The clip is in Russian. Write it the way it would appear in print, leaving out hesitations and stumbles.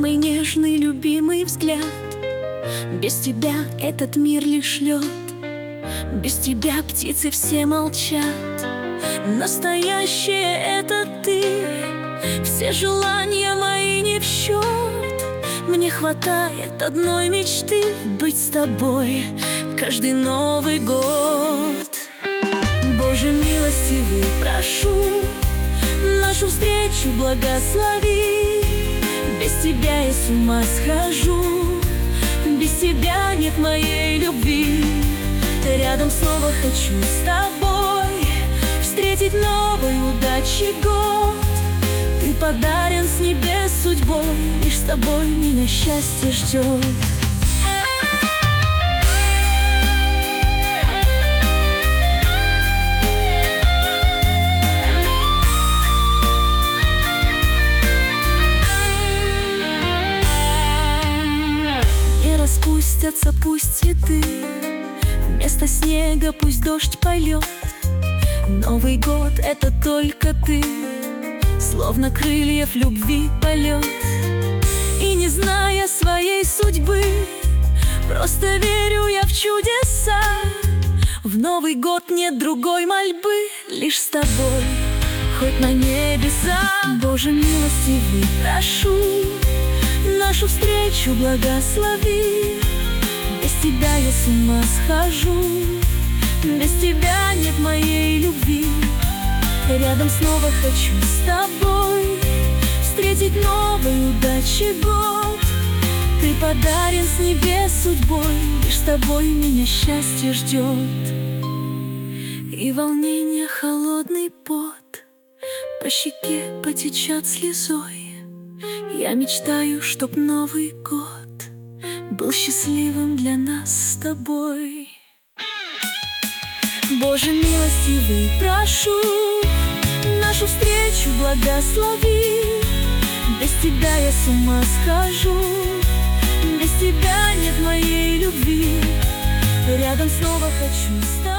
самый нежный, любимый взгляд. Без тебя этот мир лишь лед, без тебя птицы все молчат. Настоящее это ты, все желания мои не в счет. Мне хватает одной мечты — быть с тобой каждый Новый год. Боже милостивый, прошу, нашу встречу благослови. Без тебя я с ума схожу, без тебя нет моей любви. Рядом снова хочу с тобой встретить новый удачи год. Ты подарен с небес судьбой, лишь с тобой меня счастье ждет. Не распустятся пусть цветы, вместо снега пусть дождь пойдет. Новый год — это только ты, словно крыльев любви полет. И не зная своей судьбы, просто верю я в чудеса. В Новый год нет другой мольбы, лишь с тобой, хоть на небеса. Боже милостивый, прошу, нашу встречу благослови. Без тебя я с ума схожу, без тебя нет моей любви. Рядом снова хочу с тобой встретить новый удачи год. Ты подарен с небес судьбой, лишь с тобой меня счастье ждет. И волнение холодный пот по щеке потечет слезой. Я мечтаю, чтоб Новый год был счастливым для нас с тобой. Боже милостивый, прошу, нашу встречу благослови. Без тебя я с ума схожу, без тебя нет моей любви. Рядом снова хочу с тобой